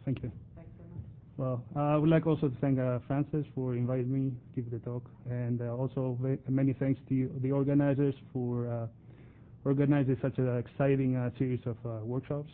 Thank you. Thanks very much. Well, I would like also to thank Francis for inviting me to give the talk, and also many thanks to the organizers for organizing such an exciting series of workshops.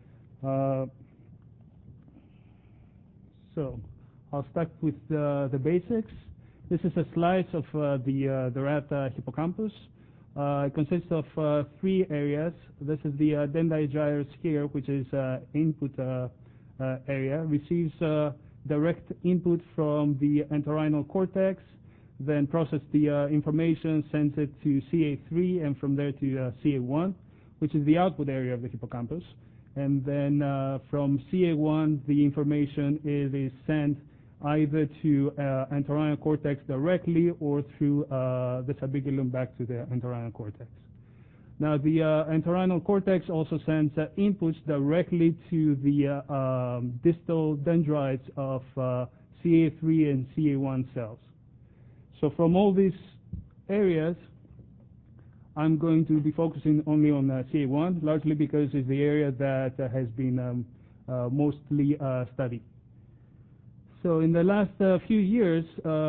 So I'll start with the basics. This is a slice of the rat hippocampus. It consists of 3 areas. This is the dendrite gyrus here, which is input area, receives direct input from the entorhinal cortex, then process the information, sends it to CA3, and from there to CA1, which is the output area of the hippocampus. And then from CA1, the information is sent either to entorhinal cortex directly or through the subigulum back to the entorhinal cortex. Now, the entorhinal cortex also sends inputs directly to the distal dendrites of CA3 and CA1 cells. So from all these areas, I'm going to be focusing only on CA1, largely because it's the area that has been mostly studied. So in the last few years,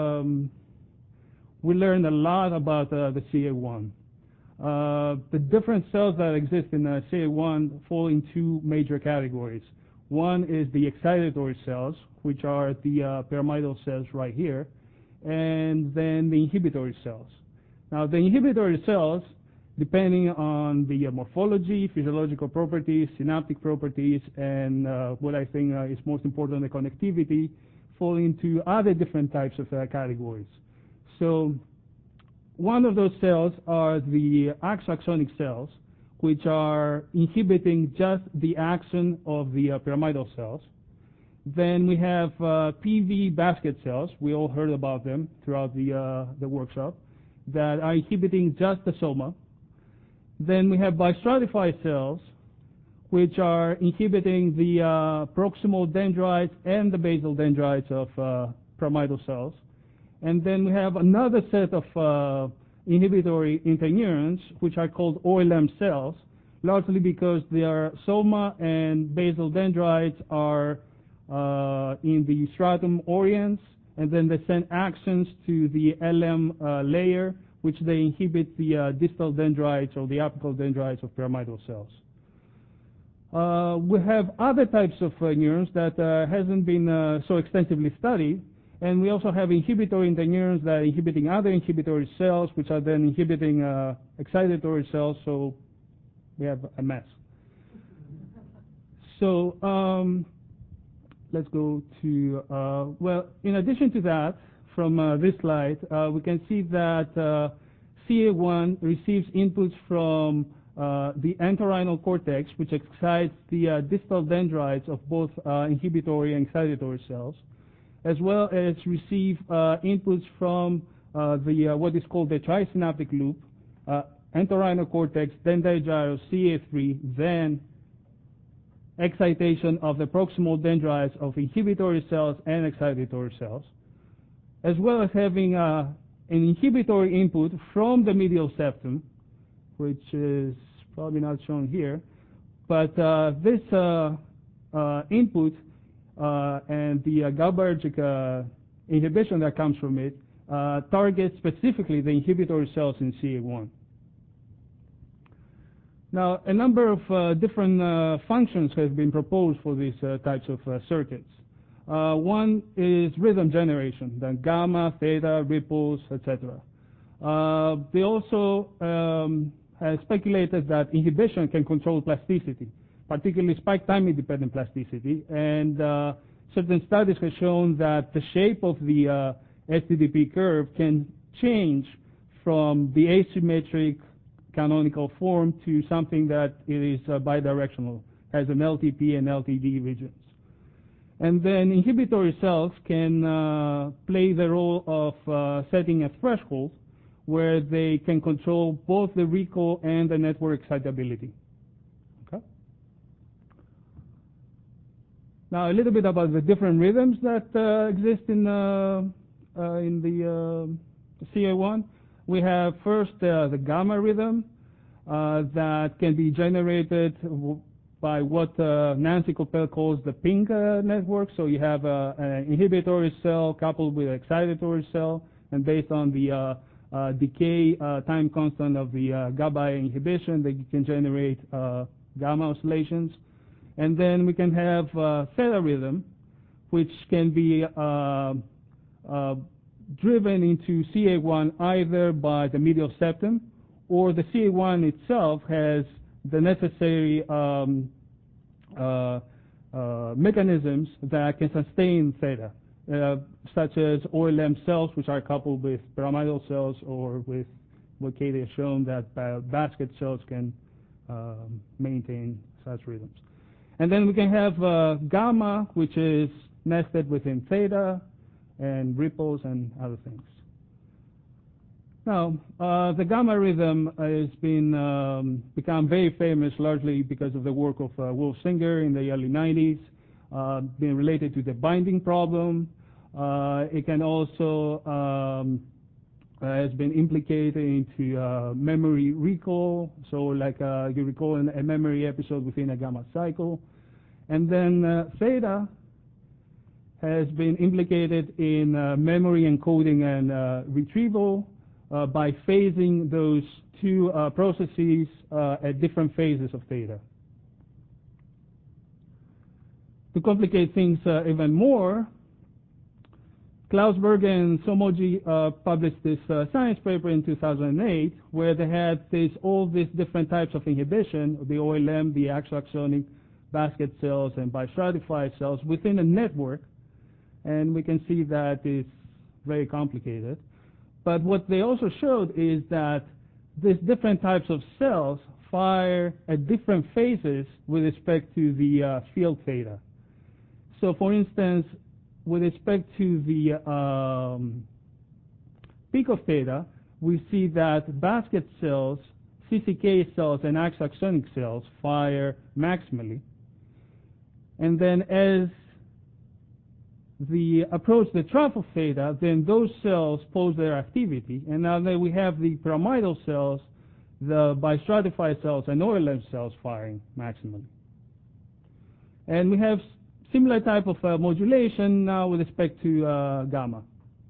we learned a lot about the CA1. The different cells that exist in CA1 fall in 2 major categories. One is the excitatory cells, which are the pyramidal cells right here, and then the inhibitory cells. Now, the inhibitory cells, depending on the morphology, physiological properties, synaptic properties, and what I think is most important, the connectivity, fall into other different types of categories. So one of those cells are the axoaxonic cells, which are inhibiting just the axon of the pyramidal cells. Then we have PV basket cells. We all heard about them throughout the workshop, that are inhibiting just the soma. Then we have bistratified cells, which are inhibiting the proximal dendrites and the basal dendrites of pyramidal cells. And then we have another set of inhibitory interneurons, which are called OLM cells, largely because their soma and basal dendrites are in the stratum oriens, and then they send axons to the LM layer, which they inhibit the distal dendrites or the apical dendrites of pyramidal cells. We have other types of neurons that hasn't been so extensively studied, and we also have inhibitory interneurons that are inhibiting other inhibitory cells, which are then inhibiting excitatory cells, so we have a mess. So let's go to, well, in addition to that, from this slide, we can see that CA1 receives inputs from the entorhinal cortex, which excites the distal dendrites of both inhibitory and excitatory cells, as well as receive inputs from what is called the trisynaptic loop, entorhinal cortex, dendrite gyrus, CA3, then excitation of the proximal dendrites of inhibitory cells and excitatory cells, as well as having an inhibitory input from the medial septum, which is probably not shown here, but this input and the GABAergic inhibition that comes from it targets specifically the inhibitory cells in CA1. Now, a number of different functions have been proposed for these types of circuits. One is rhythm generation, then gamma, theta, ripples, etc. They also have speculated that inhibition can control plasticity, particularly spike time-independent plasticity, and certain studies have shown that the shape of the STDP curve can change from the asymmetric canonical form to something that it is bidirectional, has an LTP and LTD regions. And then inhibitory cells can play the role of setting a threshold where they can control both the recall and the network excitability. Okay. Now a little bit about the different rhythms that exist in the CA1. We have first the gamma rhythm that can be generated by what Nancy Coppell calls the pink network. So you have an inhibitory cell coupled with an excitatory cell, and based on the decay time constant of the GABA inhibition, that you can generate gamma oscillations. And then we can have theta rhythm, which can be driven into CA1 either by the medial septum, or the CA1 itself has the necessary mechanisms that can sustain theta, such as OLM cells, which are coupled with pyramidal cells, or with what Katie has shown that basket cells can maintain such rhythms. And then we can have gamma, which is nested within theta, and ripples and other things. Now, the gamma rhythm has been become very famous largely because of the work of Wolf Singer in the early 90s, being related to the binding problem. It can also has been implicated into memory recall, so like you recall a memory episode within a gamma cycle. And then theta has been implicated in memory encoding and retrieval by phasing those two processes at different phases of theta. To complicate things even more, Klausberg and Somoji published this science paper in 2008, where they had all these different types of inhibition, the OLM, the axoaxonic basket cells, and bistratified cells within a network. And we can see that it's very complicated. But what they also showed is that these different types of cells fire at different phases with respect to the field theta. So for instance, with respect to the peak of theta, we see that basket cells, CCK cells, and axoaxonic cells fire maximally. And then as the approach the trough of theta, then those cells pose their activity. And now that we have the pyramidal cells, the bistratified cells, and OLM cells firing maximally. And we have similar type of modulation now with respect to gamma.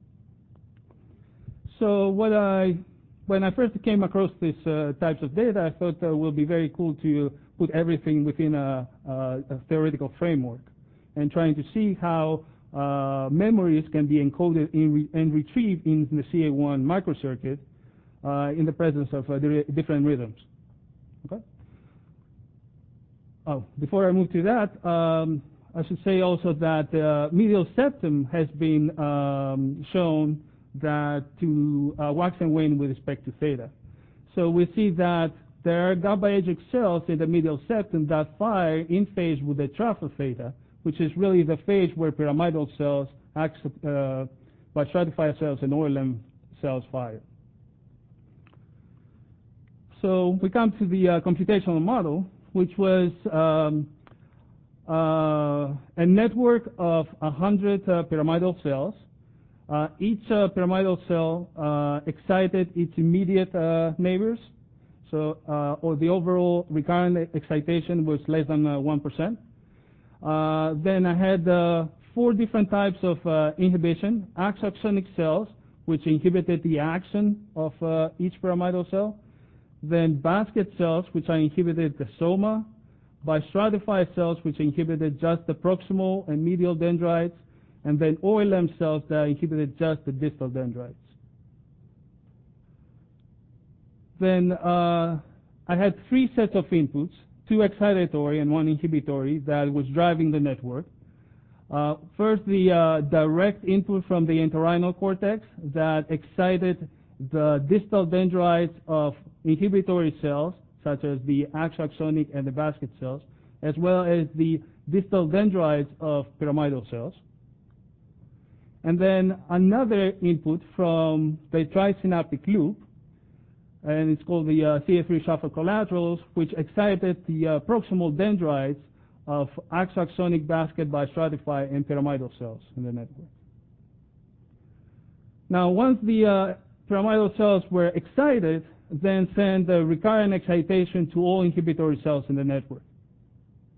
So when I first came across these types of data, I thought it would be very cool to put everything within a theoretical framework, and trying to see how memories can be encoded and retrieved in the CA1 microcircuit in the presence of different rhythms. Okay. Oh, before I move to that, I should say also that medial septum has been shown that to wax and wane with respect to theta. So we see that there are GABAergic cells in the medial septum that fire in phase with the trough of theta, which is really the phase where pyramidal cells, bistratified cells, and OLM cells fire. So we come to the computational model, which was a network of 100 pyramidal cells. Each pyramidal cell excited its immediate neighbors. So, or the overall recurrent excitation was less than 1%. Then I had 4 different types of inhibition: axoaxonic cells, which inhibited the action of each pyramidal cell; then basket cells, which inhibited the soma; bistratified cells, which inhibited just the proximal and medial dendrites; and then OLM cells that inhibited just the distal dendrites. Then I had 3 sets of inputs, 2 excitatory and 1 inhibitory, that was driving the network. First, the direct input from the entorhinal cortex that excited the distal dendrites of inhibitory cells, such as the axoaxonic and the basket cells, as well as the distal dendrites of pyramidal cells. And then another input from the trisynaptic loop, and it's called the CA3 shuffle collaterals, which excited the proximal dendrites of axoaxonic, basket, bistratified, and pyramidal cells in the network. Now, once the pyramidal cells were excited, then send the recurrent excitation to all inhibitory cells in the network.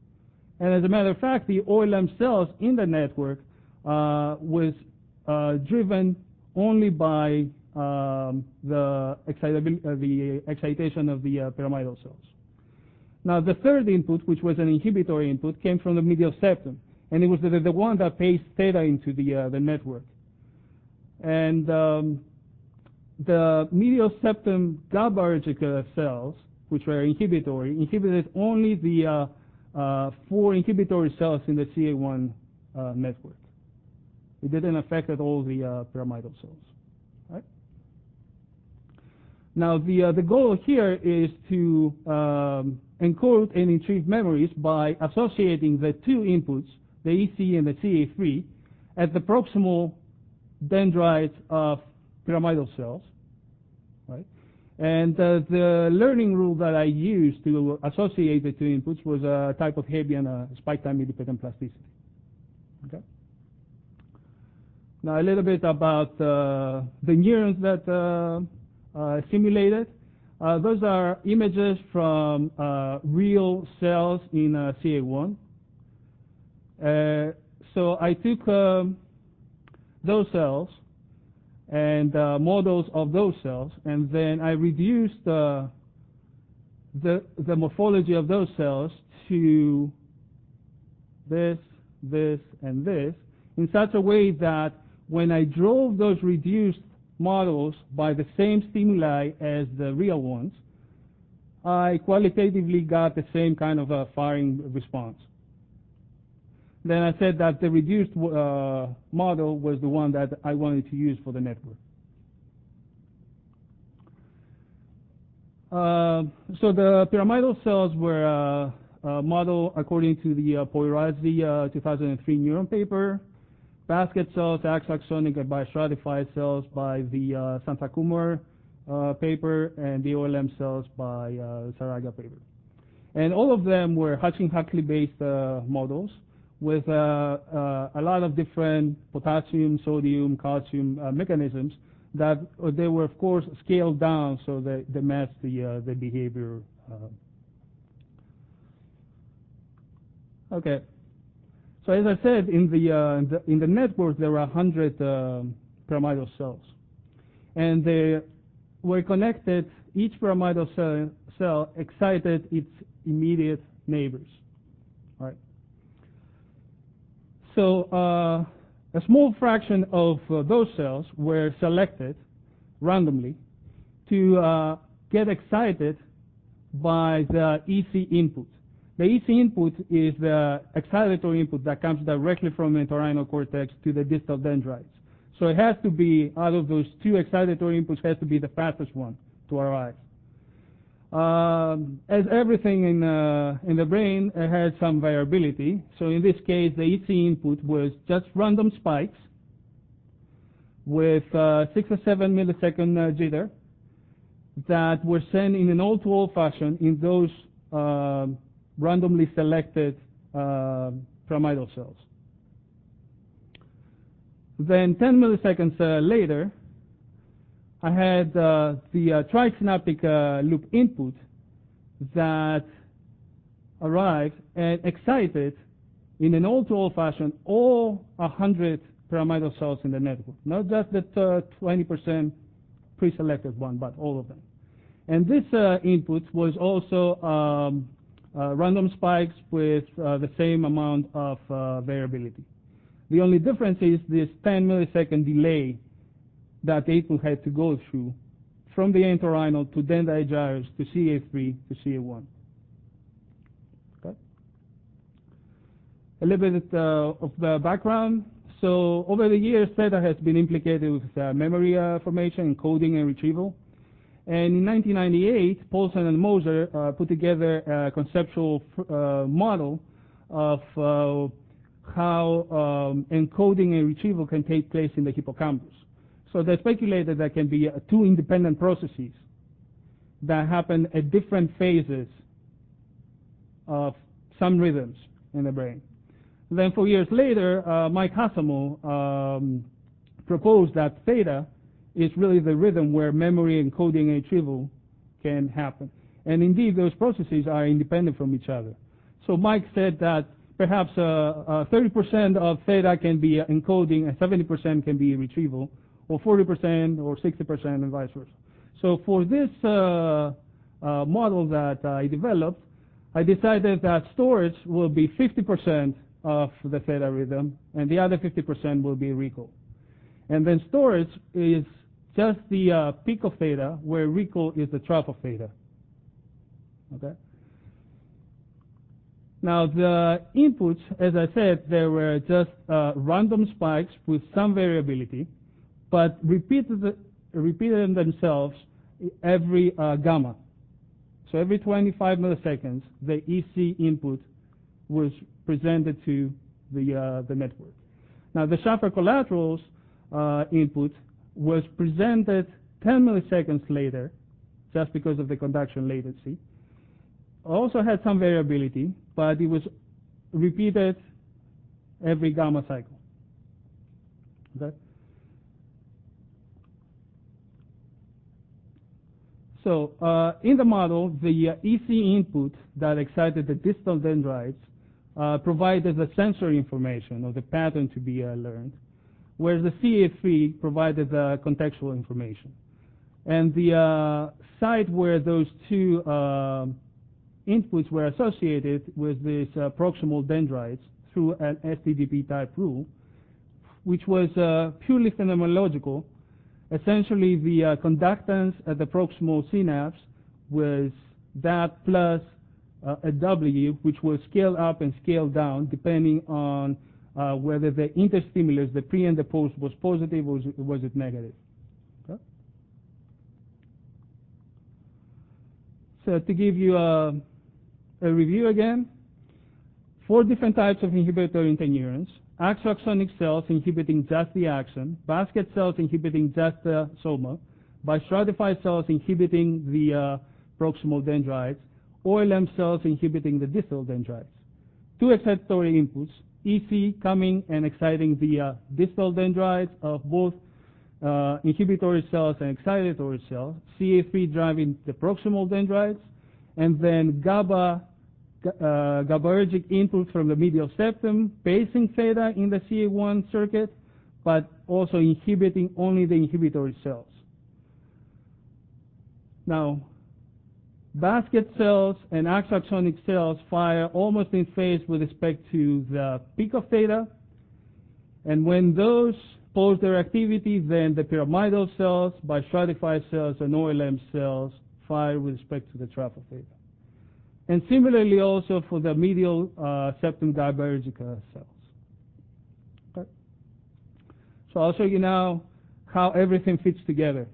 And as a matter of fact, the OLM cells in the network was driven only by the excitation of the pyramidal cells. Now, the third input, which was an inhibitory input, came from the medial septum, and it was the one that paced theta into the network. And the medial septum GABAergic cells, which were inhibitory, inhibited only the 4 inhibitory cells in the CA1 network. It didn't affect at all the pyramidal cells. Right? Now, the goal here is to encode and retrieve memories by associating the 2 inputs, the EC and the CA3, at the proximal dendrites of pyramidal cells. Right? And the learning rule that I used to associate the 2 inputs was a type of Hebbian spike time independent plasticity. Okay? Now, a little bit about the neurons that simulated. Those are images from real cells in CA1. So I took those cells and models of those cells, and then I reduced the morphology of those cells to this, and this, in such a way that when I drove those reduced models by the same stimuli as the real ones, I qualitatively got the same kind of a firing response. Then I said that the reduced model was the one that I wanted to use for the network. So the pyramidal cells were modeled according to the Poirazzi 2003 neuron paper. Basket cells, axonic and biostratified cells by the Santakumar paper, and the OLM cells by Saraga paper. And all of them were Hutchins-Huxley based models with a lot of different potassium, sodium, calcium mechanisms that they were, of course, scaled down so that they matched the behavior. Okay. So as I said, in the network there are 100 pyramidal cells, and they were connected. Each pyramidal cell excited its immediate neighbors. All right. So a small fraction of those cells were selected randomly to get excited by the EC input. The EC input is the excitatory input that comes directly from the entorhinal cortex to the distal dendrites. So it has to be, out of those 2 excitatory inputs, has to be the fastest one to arrive. As everything in the brain, it has some variability. So in this case, the EC input was just random spikes with 6 or 7 millisecond jitter that were sent in an all-to-all fashion in those randomly selected pyramidal cells. Then 10 milliseconds later, I had the trisynaptic loop input that arrived and excited in an all-to-all fashion all 100 pyramidal cells in the network, not just the 20% pre-selected one, but all of them. And this input was also random spikes with the same amount of variability. The only difference is this 10 millisecond delay that the input had to go through from the entorhinal to dendrite gyrus to CA3 to CA1. Okay. A little bit of the background. So over the years, theta has been implicated with memory formation, encoding, and retrieval. And in 1998, Paulson and Moser put together a conceptual model of how encoding and retrieval can take place in the hippocampus. So they speculated there can be 2 independent processes that happen at different phases of some rhythms in the brain. Then 4 years later, Mike Hasamo proposed that theta is really the rhythm where memory, encoding, and retrieval can happen. And indeed, those processes are independent from each other. So Mike said that perhaps 30% of theta can be encoding and 70% can be retrieval, or 40% or 60% and vice versa. So for this model that I developed, I decided that storage will be 50% of the theta rhythm, and the other 50% will be recall. And then storage is just the peak of theta, where recall is the trough of theta. Okay. Now the inputs, as I said, they were just random spikes with some variability, but repeated themselves every gamma. So every 25 milliseconds, the EC input was presented to the network. Now the Shaffer collaterals input was presented 10 milliseconds later, just because of the conduction latency. Also had some variability, but it was repeated every gamma cycle. Okay? So in the model, the EC input that excited the distal dendrites provided the sensory information or the pattern to be learned, whereas the CA3 provided the contextual information. And the site where those two inputs were associated with this proximal dendrites through an STDP type rule, which was purely phenomenological. Essentially, the conductance at the proximal synapse was that plus a W, which was scaled up and scaled down depending on whether the interstimulus, the pre and the post, was positive or was it negative. Okay? So to give you a review again, 4 different types of inhibitory interneurons: axoaxonic cells inhibiting just the axon, basket cells inhibiting just the soma, bistratified cells inhibiting the proximal dendrites, OLM cells inhibiting the distal dendrites. 2 excitatory inputs, EC coming and exciting the distal dendrites of both inhibitory cells and excitatory cells, CA3 driving the proximal dendrites, and then GABAergic input from the medial septum, pacing theta in the CA1 circuit, but also inhibiting only the inhibitory cells. Now, basket cells and axoaxonic cells fire almost in phase with respect to the peak of theta, and when those pause their activity, then the pyramidal cells, bistratified cells, and OLM cells fire with respect to the trough of theta. And similarly also for the medial septum GABAergic cells. Okay. So I'll show you now how everything fits together.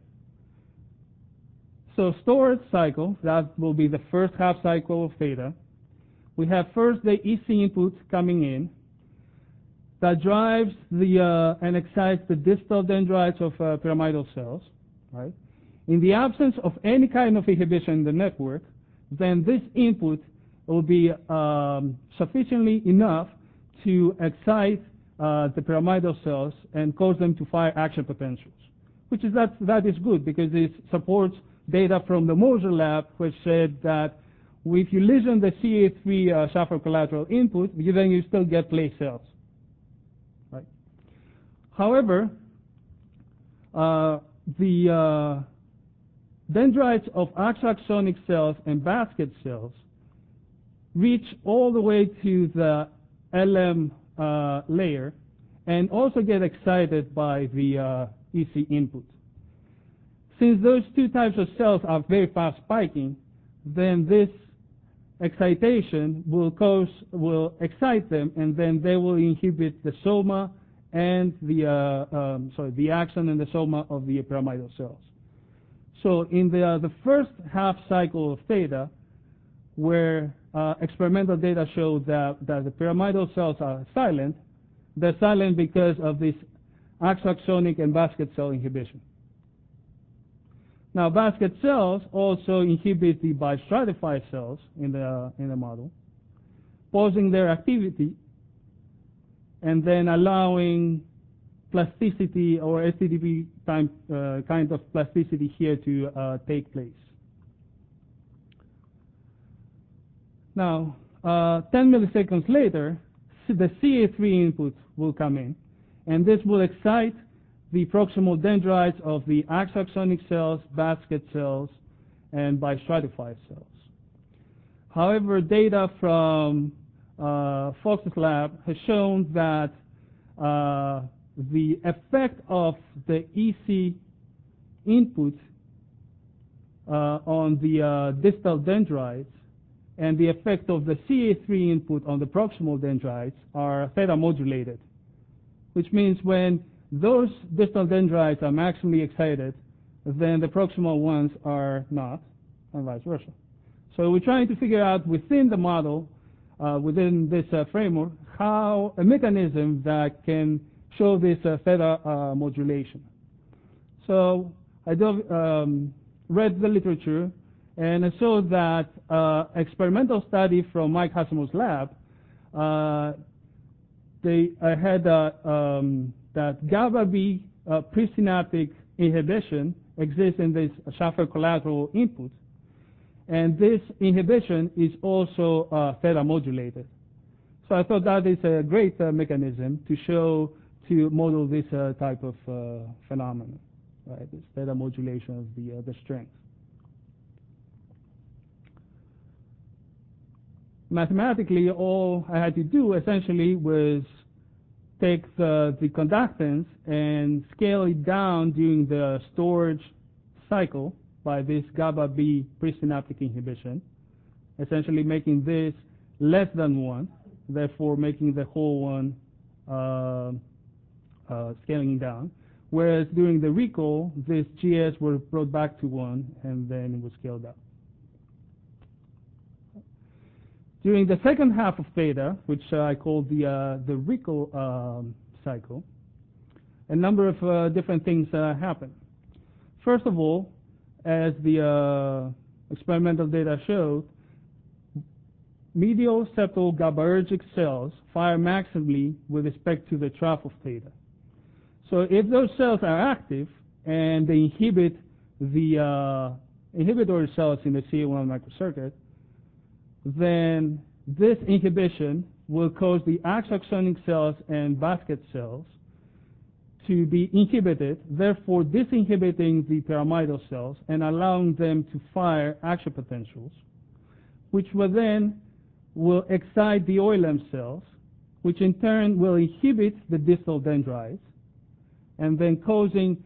So storage cycle, that will be the first half cycle of theta. We have first the EC input coming in that drives the and excites the distal dendrites of pyramidal cells. Right? In the absence of any kind of inhibition in the network, then this input will be sufficiently enough to excite the pyramidal cells and cause them to fire action potentials, which is that is good because it supports data from the Moser lab, which said that if you listen the CA3 Shaffer collateral input, then you still get place cells. Right? However, the dendrites of axoaxonic cells and basket cells reach all the way to the LM layer and also get excited by the EC input. Since those two types of cells are very fast spiking, then this excitation will excite them, and then they will inhibit the soma and the axon and the soma of the pyramidal cells. So in the first half cycle of theta, where experimental data show that the pyramidal cells are silent, they're silent because of this axoaxonic and basket cell inhibition. Now, basket cells also inhibit the bistratified cells in the model, pausing their activity and then allowing plasticity or STDP time kind of plasticity here to take place. Now, 10 milliseconds later, the CA3 input will come in, and this will excite the proximal dendrites of the axoxonic cells, basket cells, and bistratified cells. However, data from Fox's lab has shown that the effect of the EC input on the distal dendrites and the effect of the CA3 input on the proximal dendrites are theta modulated, which means when those distal dendrites are maximally excited, then the proximal ones are not, and vice versa. So we're trying to figure out within the model, within this framework, how a mechanism that can show this theta modulation. So I read the literature, and I saw that experimental study from Mike Hasimov's lab, they had that GABA B presynaptic inhibition exists in this Schaffer collateral input, and this inhibition is also theta modulated. So I thought that is a great mechanism to model this type of phenomenon, right? This theta modulation of the strength. Mathematically, all I had to do essentially was take the conductance and scale it down during the storage cycle by this GABA B presynaptic inhibition, essentially making this less than 1, therefore making the whole one scaling down. Whereas during the recall, this GS was brought back to 1 and then it was scaled up. During the second half of theta, which I call the recall cycle, a number of different things happen. First of all, as the experimental data showed, medial septal GABAergic cells fire maximally with respect to the trough of theta. So if those cells are active and they inhibit the inhibitory cells in the CA1 microcircuit, then this inhibition will cause the axoxonic cells and basket cells to be inhibited, therefore disinhibiting the pyramidal cells and allowing them to fire action potentials, which will excite the OLM cells, which in turn will inhibit the distal dendrites, and then causing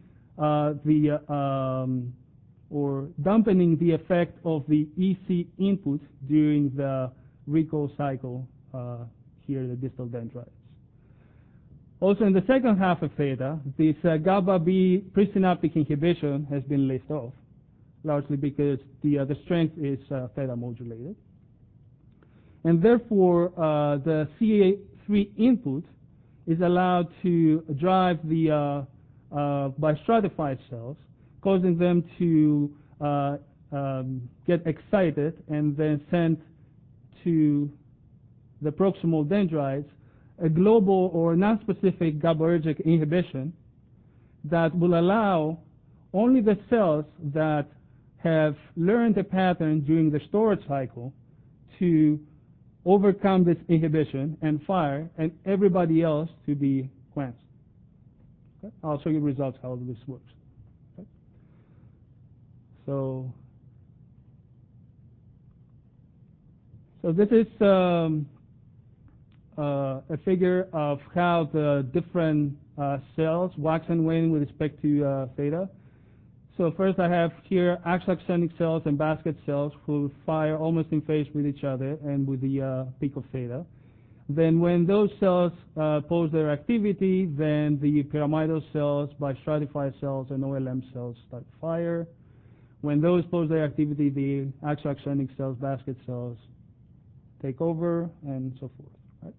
or dampening the effect of the EC input during the recall cycle, here the distal dendrites. Also in the second half of theta, this GABA B presynaptic inhibition has been left off, largely because the strength is theta modulated. And therefore, the CA3 input is allowed to drive the bistratified cells, causing them to get excited and then send to the proximal dendrites a global or non-specific GABAergic inhibition that will allow only the cells that have learned a pattern during the storage cycle to overcome this inhibition and fire, and everybody else to be quenched. Okay? I'll show you results how this works. Okay? So this is a figure of how the different cells wax and wane with respect to theta. So first I have here axoxonic cells and basket cells who fire almost in phase with each other and with the peak of theta. Then when those cells pose their activity, then the pyramidal cells, bistratified cells, and OLM cells start to fire. When those pose their activity, the axoxonic cells, basket cells take over, and so forth. Right?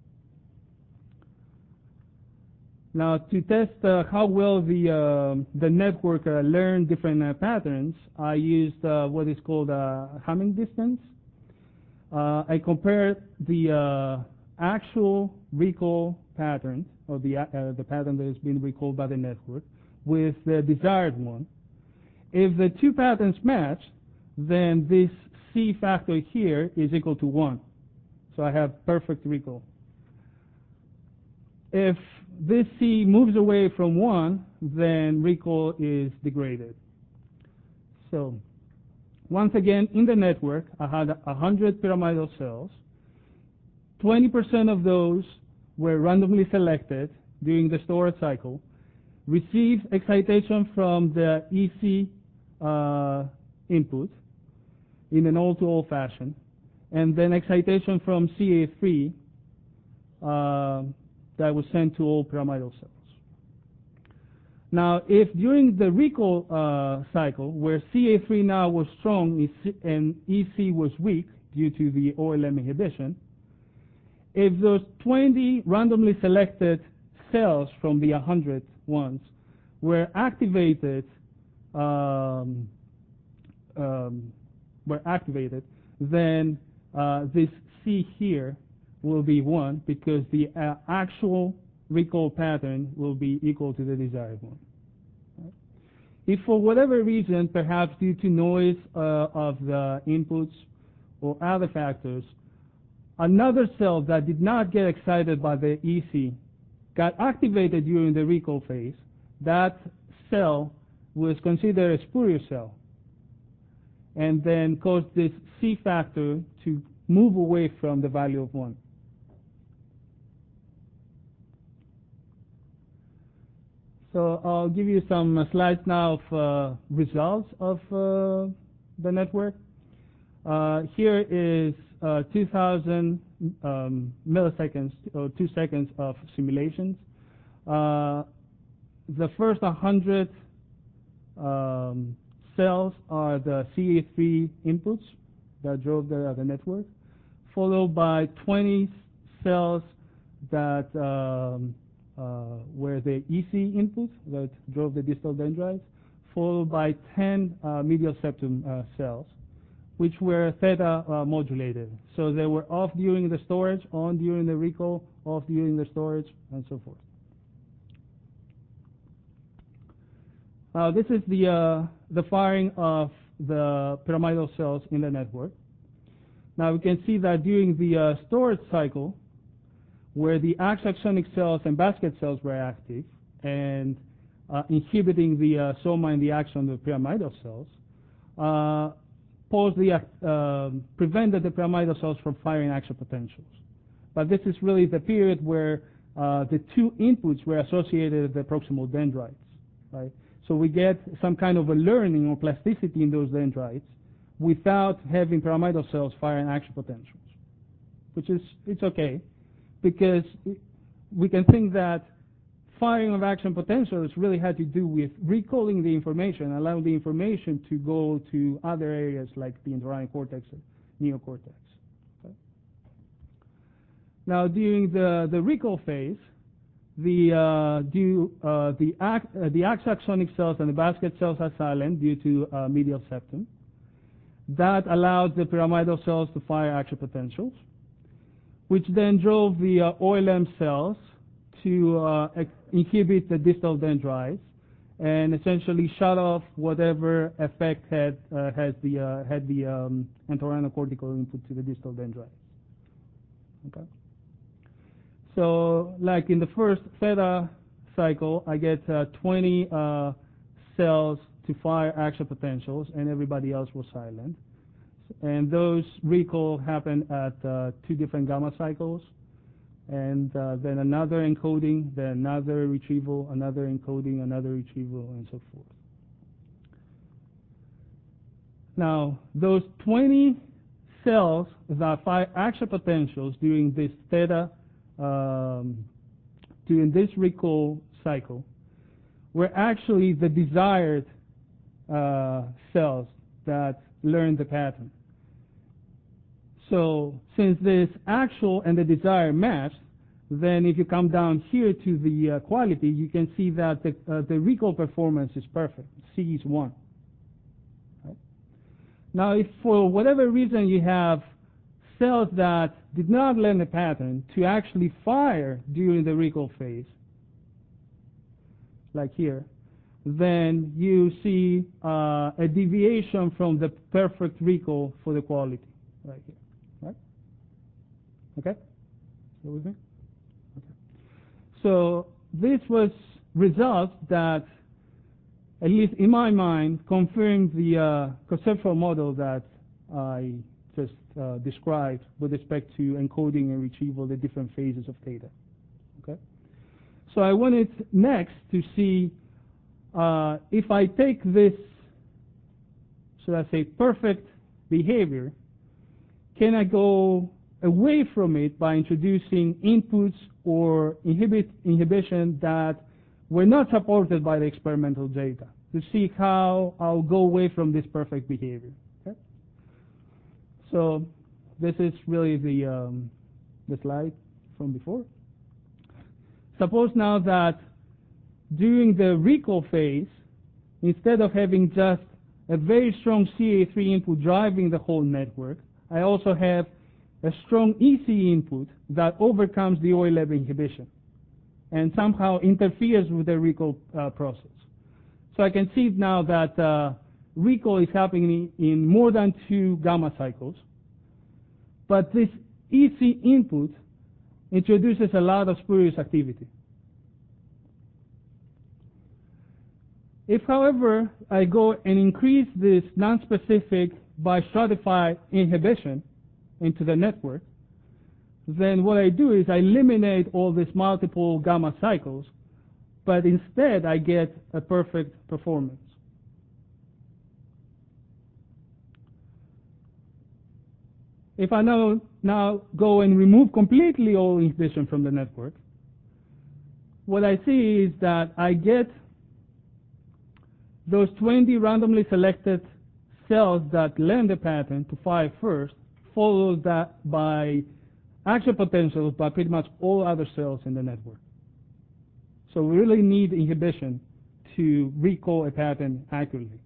Now, to test how well the network learned different patterns, I used what is called a Hamming distance. I compared the actual recall pattern, or the pattern that has been recalled by the network, with the desired one. If the two patterns match, then this C factor here is equal to 1. So I have perfect recall. If this C moves away from 1, then recall is degraded. So once again, in the network, I had 100 pyramidal cells. 20% of those were randomly selected during the storage cycle, received excitation from the EC input in an all-to-all fashion, and then excitation from CA3 that was sent to all pyramidal cells. Now, if during the recall cycle, where CA3 now was strong and EC was weak due to the OLM inhibition, if those 20 randomly selected cells from the 100 ones were activated, then this C here will be 1 because the actual recall pattern will be equal to the desired one. Right? If for whatever reason, perhaps due to noise of the inputs or other factors, another cell that did not get excited by the EC got activated during the recall phase, that cell was considered a spurious cell and then caused this C factor to move away from the value of 1. So I'll give you some slides now of results of the network. Here is 2,000 milliseconds or 2 seconds of simulations. The first 100 cells are the CA3 inputs that drove the network, followed by 20 cells that were the EC inputs that drove the distal dendrites, followed by 10 medial septum cells, which were theta modulated. So they were off during the storage, on during the recall, off during the storage, and so forth. This is the firing of the pyramidal cells in the network. Now we can see that during the storage cycle, where the axonic cells and basket cells were active and inhibiting the soma and the axon of the pyramidal cells, prevented the pyramidal cells from firing action potentials. But this is really the period where the 2 inputs were associated with the proximal dendrites, right? So we get some kind of a learning or plasticity in those dendrites without having pyramidal cells firing action potentials, which is, it's okay, because we can think that firing of action potentials really had to do with recalling the information, allowing the information to go to other areas like the entorhinal cortex and neocortex. Okay. Now, during the recall phase, the axonic cells and the basket cells are silent due to medial septum. That allowed the pyramidal cells to fire action potentials, which then drove the OLM cells to inhibit the distal dendrites and essentially shut off whatever effect had the entorhinal cortical input to the distal dendrites. Okay. So, like in the first theta cycle, I get 20 cells to fire action potentials, and everybody else was silent. And those recall happened at 2 different gamma cycles, and then another encoding, then another retrieval, another encoding, another retrieval, and so forth. Now, those 20 cells that fire action potentials during this theta, during this recall cycle, were actually the desired cells that learned the pattern. So since this actual and the desire matched, then if you come down here to the quality, you can see that the recall performance is perfect. C is 1. Right? Now, if for whatever reason you have cells that did not learn the pattern to actually fire during the recall phase, like here, then you see a deviation from the perfect recall for the quality, right here. Right? Okay? Still with me? Okay. So this was results that, at least in my mind, confirmed the conceptual model that I just described with respect to encoding and retrieval, the different phases of theta. Okay. So I wanted next to see if I take this, should I say, perfect behavior, can I go away from it by introducing inputs or inhibition that were not supported by the experimental data, to see how I'll go away from this perfect behavior. Okay? So this is really the slide from before. Suppose now that during the recall phase, instead of having just a very strong CA3 input driving the whole network, I also have a strong EC input that overcomes the OLED inhibition and somehow interferes with the recall process. So I can see now that recall is happening in more than 2 gamma cycles, but this EC input introduces a lot of spurious activity. If, however, I go and increase this non-specific bistratified inhibition into the network, then what I do is I eliminate all these multiple gamma cycles, but instead I get a perfect performance. If I now go and remove completely all inhibition from the network, what I see is that I get those 20 randomly selected cells that learn the pattern to fire first, followed that by action potentials by pretty much all other cells in the network. So we really need inhibition to recall a pattern accurately.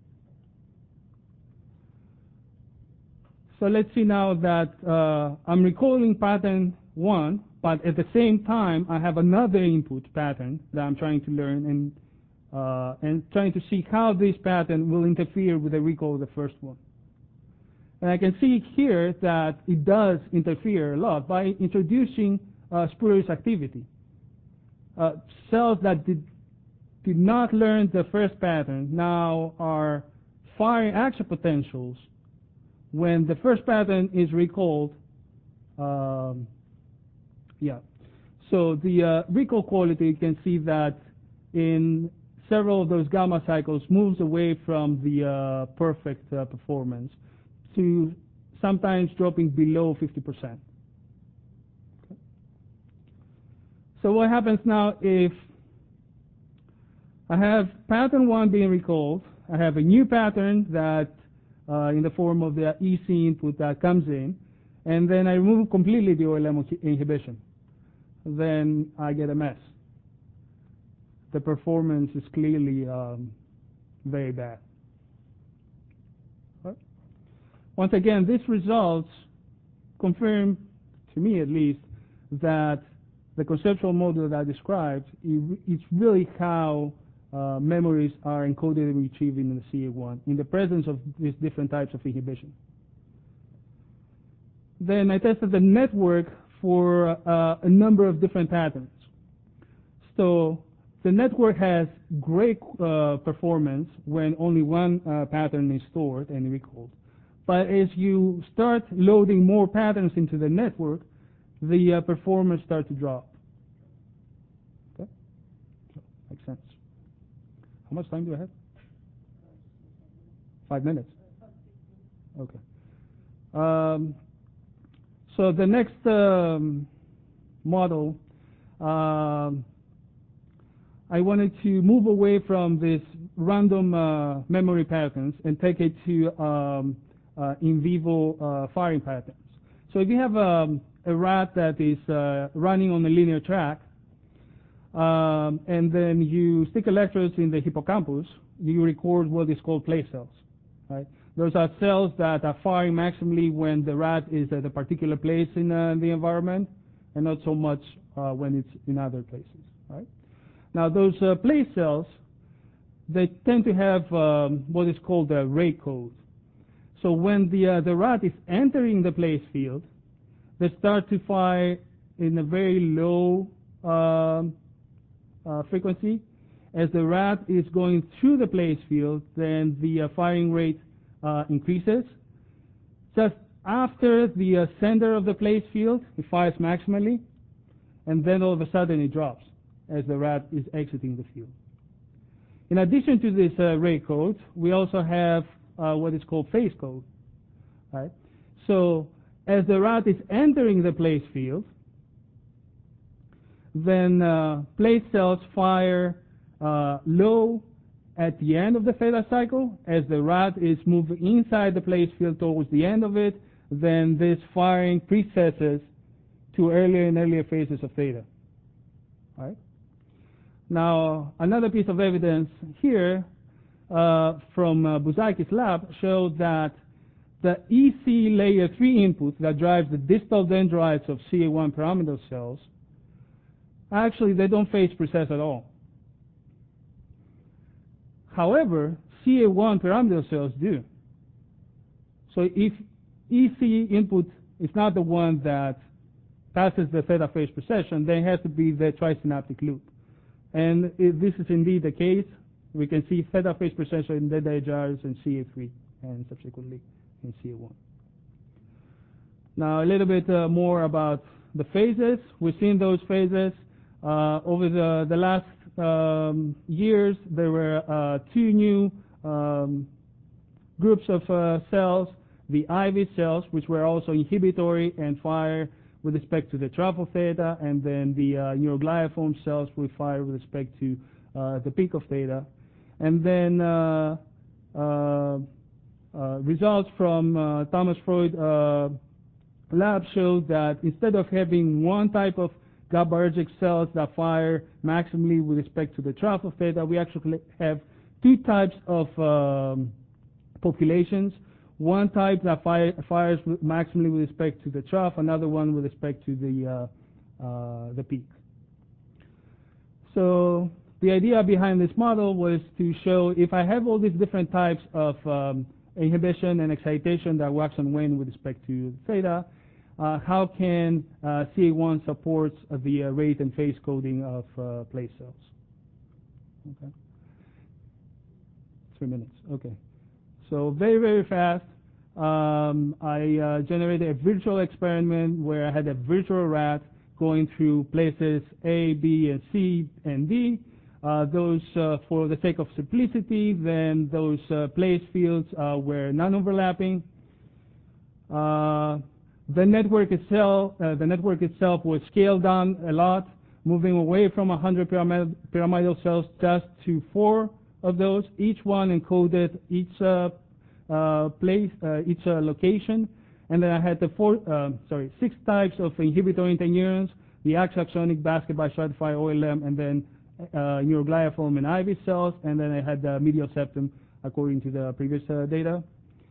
So let's see now that I'm recalling pattern 1, but at the same time I have another input pattern that I'm trying to learn and trying to see how this pattern will interfere with the recall of the first one. And I can see here that it does interfere a lot by introducing spurious activity. Cells that did not learn the first pattern now are firing action potentials when the first pattern is recalled. So the recall quality, you can see that in several of those gamma cycles moves away from the perfect performance to sometimes dropping below 50%. Okay. So what happens now if I have pattern 1 being recalled, I have a new pattern that in the form of the EC input that comes in, and then I remove completely the OLM inhibition. Then I get a mess. The performance is clearly very bad. Right? Once again, these results confirm, to me at least, that the conceptual model that I described is really how memories are encoded and retrieved in the CA1 in the presence of these different types of inhibition. Then I tested the network for a number of different patterns. So the network has great performance when only one pattern is stored and recalled. But as you start loading more patterns into the network, the performance starts to drop. Okay? So, makes sense. How much time do I have? 5 minutes. Okay. So the next model, I wanted to move away from this random memory patterns and take it to in vivo firing patterns. So if you have a rat that is running on a linear track, and then you stick electrodes in the hippocampus, you record what is called play cells. Right? Those are cells that are firing maximally when the rat is at a particular place in the environment, and not so much when it's in other places. Right? Now those play cells, they tend to have what is called a ray code. So when the rat is entering the place field, they start to fire in a very low frequency. As the rat is going through the place field, then the firing rate increases. Just after the center of the place field, it fires maximally, and then all of a sudden it drops as the rat is exiting the field. In addition to this rate code, we also have what is called phase code. Right? So as the rat is entering the place field, then place cells fire low at the end of the theta cycle. As the rat is moving inside the place field towards the end of it, then this firing precesses to earlier and earlier phases of theta. All right? Now, another piece of evidence here from Buzaiki's lab showed that the EC layer 3 input that drives the distal dendrites of CA1 pyramidal cells, actually they don't phase precess at all. However, CA1 pyramidal cells do. So if EC input is not the one that passes the theta phase precession, then it has to be the trisynaptic loop. And if this is indeed the case, we can see theta phase precession in dead AHRs in CA3 and subsequently in CA1. Now a little bit more about the phases. We've seen those phases. Over the last years, there were two new groups of cells, the IV cells, which were also inhibitory and fire with respect to the truffle theta, and then the neurogliaform cells will fire with respect to the peak of theta. And then results from Thomas Freud lab showed that instead of having one type of GABAergic cells that fire maximally with respect to the truffle theta, we actually have two types of populations. One type that fires maximally with respect to the trough, another one with respect to the peak. So the idea behind this model was to show if I have all these different types of inhibition and excitation that wax and wane with respect to theta, how can CA1 support the rate and phase coding of place cells? Okay. 3 minutes. Okay. So very, very fast. I generated a virtual experiment where I had a virtual rat going through places A, B, and C, and D. Those, for the sake of simplicity, then those place fields were non-overlapping. The network itself was scaled down a lot, moving away from 100 pyramidal cells just to 4 of those. Each one encoded each place, each location, and then I had the 6 types of inhibitory interneurons: the axonic, basket bistratified OLM, and then neurogliaform and IV cells, and then I had the medial septum according to the previous data.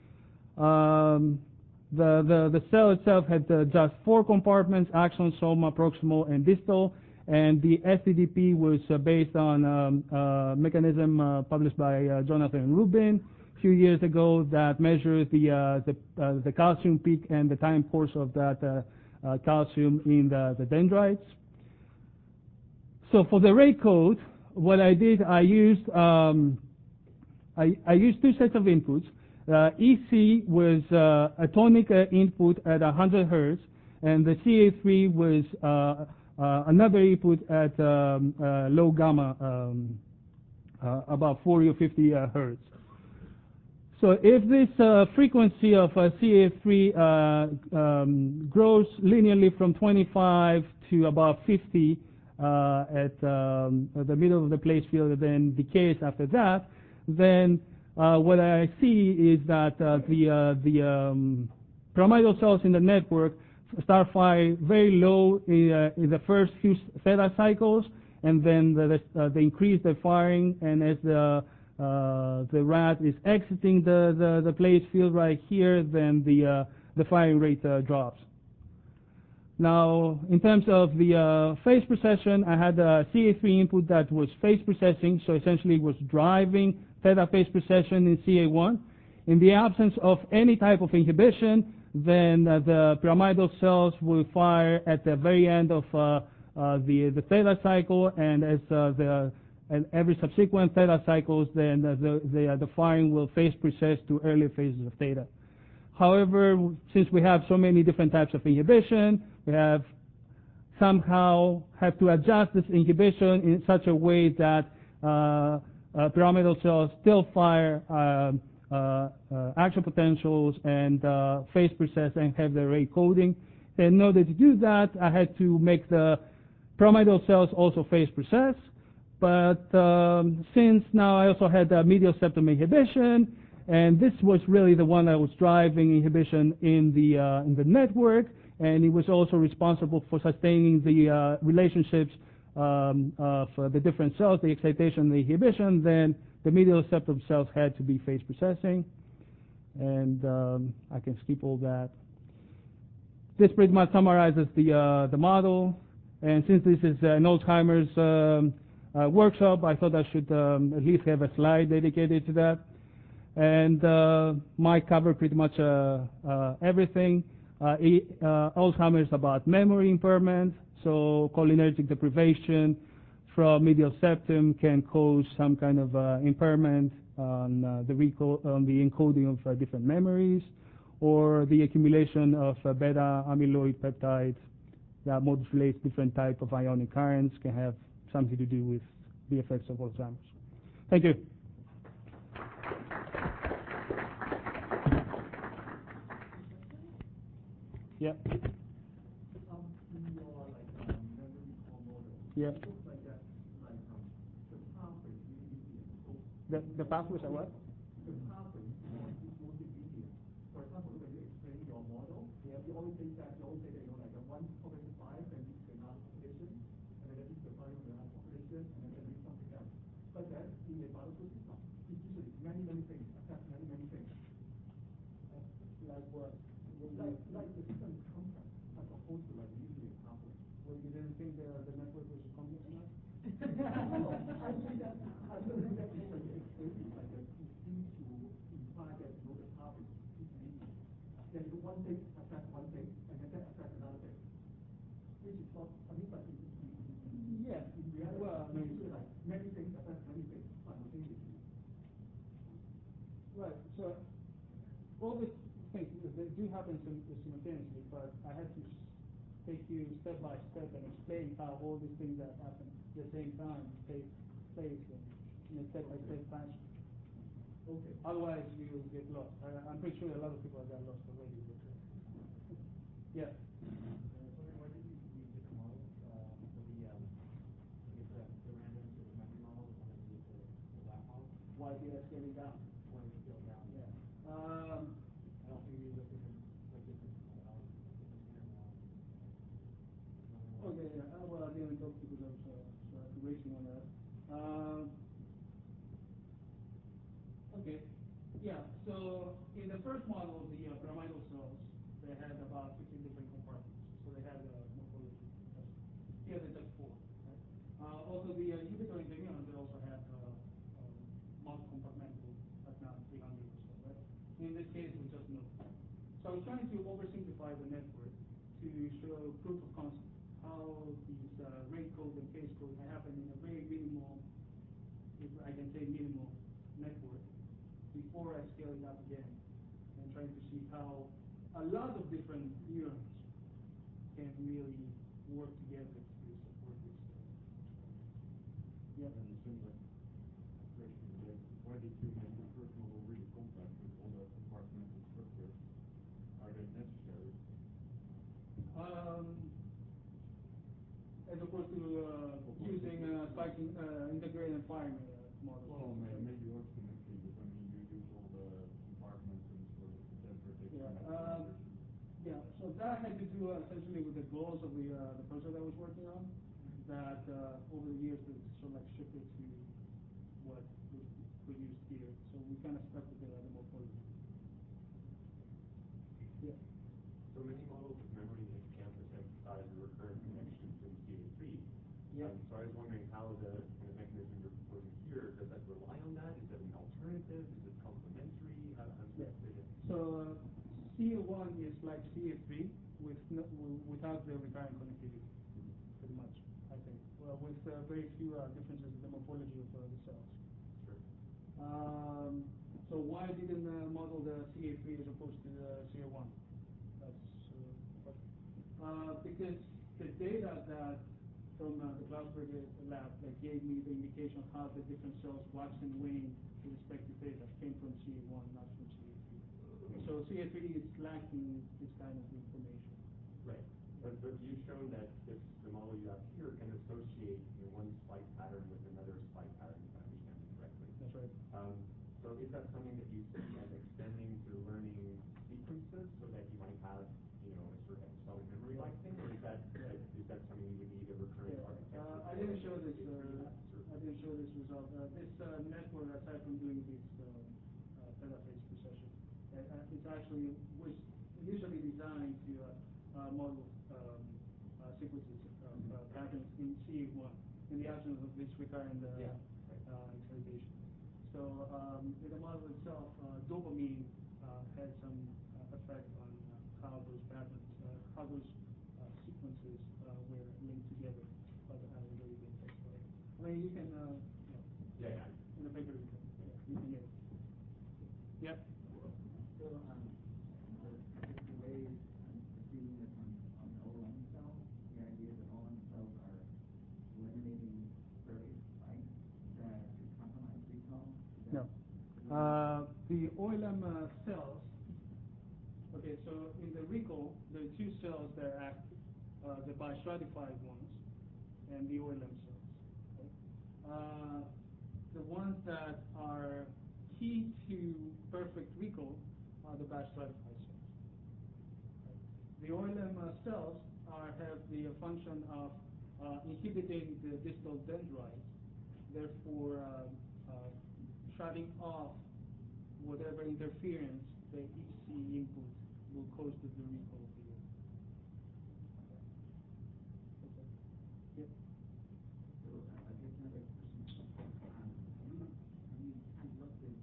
The cell itself had just 4 compartments: axon, soma, proximal, and distal. And the STDP was based on a mechanism published by Jonathan Rubin a few years ago that measures the calcium peak and the time course of that calcium in the dendrites. So for the rate code, what I did, I used 2 sets of inputs. EC was a tonic input at 100 hertz, and the CA3 was another input at low gamma, about 40 or 50 hertz. So if this frequency of CA3 grows linearly from 25 to about 50 at the middle of the place field and then decays after that, then what I see is that the pyramidal cells in the network start firing very low in the first few theta cycles, and then they increase their firing, and as the rat is exiting the place field right here, then the firing rate drops. Now, in terms of the phase precession, I had a CA3 input that was phase precessing, so essentially it was driving theta phase precession in CA1. In the absence of any type of inhibition, then the pyramidal cells will fire at the very end of the theta cycle, and as and every subsequent theta cycles, then the firing will phase precess to earlier phases of theta. However, since we have so many different types of inhibition, we have somehow have to adjust this inhibition in such a way that pyramidal cells still fire action potentials and phase precess and have the rate coding. And in order to do that, I had to make the pyramidal cells also phase precess. But since now I also had the medial septum inhibition, and this was really the one that was driving inhibition in the network, and it was also responsible for sustaining the relationships of the different cells, the excitation and the inhibition, then the medial septum cells had to be phase precessing. And I can skip all that. This pretty much summarizes the model. And since this is an Alzheimer's workshop, I thought I should at least have a slide dedicated to that. And might cover pretty much everything. Alzheimer's about memory impairment, so cholinergic deprivation from medial septum can cause some kind of impairment on the encoding of different memories, or the accumulation of beta amyloid peptides that modulates different type of ionic currents can have something to do with the effects of Alzheimer's. Thank you. Yeah. In your memory recall model, Yeah. it looks like that the pathway is really linear. The pathways are what? The pathway is mostly linear. For example, when you explain your model, you always say that like a one population 5 and leads to another population, and then leads to another population, and then leads something else. But then in a biological system, it's usually many things, affect many things. Like what? Like the system is complex as opposed to like linear pathway. Well, you didn't think the network was complex enough? No, I think that when you explain it like that, you seem to imply that the pathway is linear. Then one thing affects one thing, and then that affects another thing. Which is not, but Yeah. in reality, Well, I mean, like many things affect many things simultaneously. Right. So all these things they do happen simultaneously, but I had to take you step by step and explain how all these things that happen at the same time take place in a step-by-step fashion. Okay. Otherwise, you get lost. I'm pretty sure a lot of people got lost already. Yeah. Why did you use different models for the random sort of memory model and then use the lab model? Why did I scale it down? Why did you scale down? Yeah. And also you use a different Okay, yeah. Well, I didn't talk because I was racing on that. Okay. Yeah. So in the first model, the pyramidal cells, they had about 15 different compartments. So they had morphology. Here they just 4. Right? Also, the inhibitor integrin, they also had multi-compartmental, but now 300 or so. Right? In this case, we just know. So I was trying to oversimplify the network to show proof of concept. How these rate code and phase code happen in a very minimal, if I can say minimal, network before I scale it up again and trying to see how a lot of different neurons can really work together to support this. Yeah. And it seems like why did you make the first model really complex with all the compartmental structures? Are they necessary? As opposed to using spiking, integrated and firing models. Well, maybe ultimately, but I mean, you use all the compartments and sort of interpretation. Yeah. So that had to do essentially with the goals of the project I was working on. That over the years, was sort of like shifted to what was produced here. So we kind of stuck with the morphology. Yeah. So many models of memory and hippocampus emphasize the recurrent connections in CA3. Yeah. So I was wondering how the kind of mechanism you're proposing here, does that rely on that? Is it an alternative? Is it complementary? How does that fit in? So CA1 is like CA3 without the recurrent connectivity, pretty much. with very few differences in the morphology of the cells. Sure. So why didn't model the CA3 as opposed to the CA1? That's the question. Because the data that from the Glassberg lab that gave me the indication of how the different cells wax and wane with respect to data came from CA1, not from CA3. So CA3 is lacking this kind of information. Right. But you've shown that the model you have here can associate one spike pattern with another spike pattern, if I understand it correctly. That's right. So is that something that you see as extending to learning sequences so that you might have, a sort of episodic memory-like thing, or is that something you would need a recurrent architecture? I didn't show this. I didn't show this result. This network, aside from doing this petaphase precession, it actually was initially designed to model sequences of patterns in CA1 in the absence of this recurrent excitation. So in the model itself, dopamine had some effect on how those patterns, how those sequences were linked together, but it hasn't really been tested. I mean, you can, in the paper, you can get it. Yep. So the way I'm perceiving this on the OLM cells, the idea that OLM cells are eliminating protease spikes that could compromise recall. No. The OLM cells, okay, so in the recall, there are two cells that are active, the bistratified ones and the OLM cells. Okay? The ones that are key to perfect recall are the bistratified cells. Okay? The OLM cells have the function of inhibiting the distal dendrites, therefore shutting off whatever interference the EC input will cause to the recall of the OLM. Okay. Yep. So I guess another question. Have you kind of looked at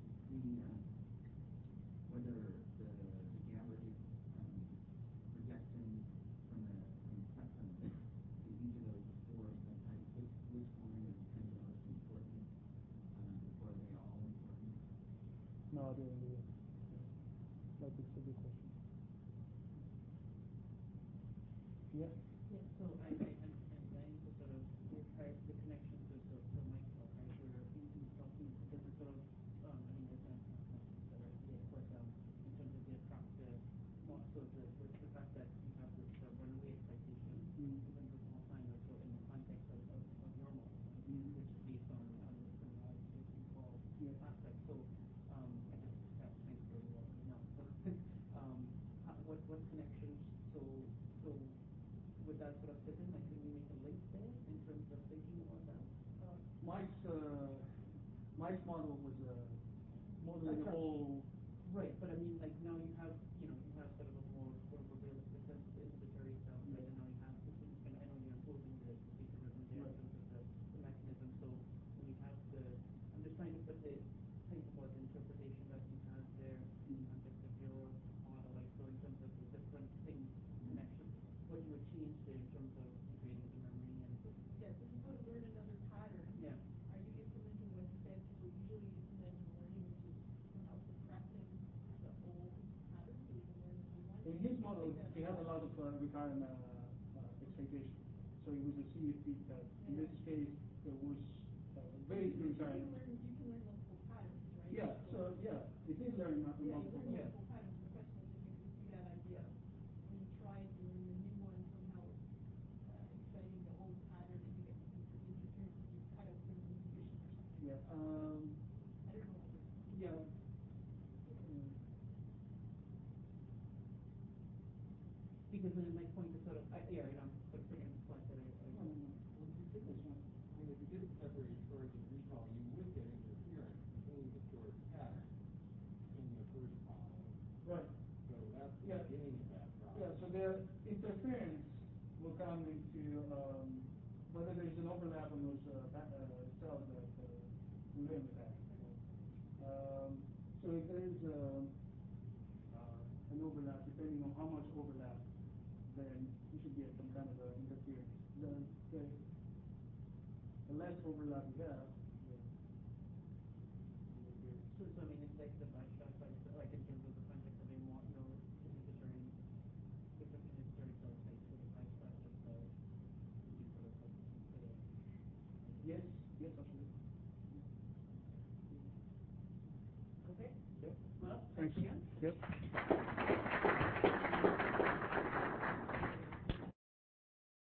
whether the GABAergic projection from the spectrum to each of those four subtypes, which one is kind of the most important, or are they all important? No, they don't do it. That's a good question. Yeah. Yeah, so I need to sort of repair the connection to Michael, right? Where he's talking, this is sort of, there's no of course, in terms of the attractive, so the fact that you have this runaway excitation in terms of Alzheimer's, so in the context of normal, which is based on the criminalized recall aspect. So I just have things really well right now. So what connections? So would that sort of fit in? Like, can we make a link there in terms of thinking about that? Mike's model was modeling the whole. Right, but I mean, like now you have sort of a more realistic sense of the inhibitory cells, right? And now you have, I know you're imposing the mechanism there in terms of the mechanism. So when you have I'm just trying to think about the interpretation that you have there in the context of your model, like so in terms of the different things, connections, what you would change there in terms of creating the memory and. Yes, if you go to learn another pattern, Yeah. are you implementing what you said people usually implement in learning, which is somehow suppressing the old pattern so you can learn the new one? In his model, he had a lot of recurrent excitation. So it was a CA feedback. In this case, there was very few recurrent. You can learn multiple patterns, right? Yeah, so it is learning multiple. Yeah, you learn multiple patterns. The question is if you could see that idea when you try to learn the new one somehow exciting the old pattern and you get interference and you cut out some inhibition or something. Yeah. I don't know. Yeah. Because then my point is sort of, sort of taking the point that I Well, if you did this one, if you did separate storage and recall, you would get interference in the stored pattern in the first model. Right. So that's the beginning of that process. Yeah, so the interference will come into whether there's an overlap on those cells that live with that. So if there is an overlap, depending on how much overlap, then you should get some kind of interference. less overlap you have, So I mean, it's like the backshot, like in terms of the context of a more, you know, is there any difference in historic cell types for the backshot just you sort of like consider? yes, absolutely. Okay. Yep. Well, Thanks. again. Yep.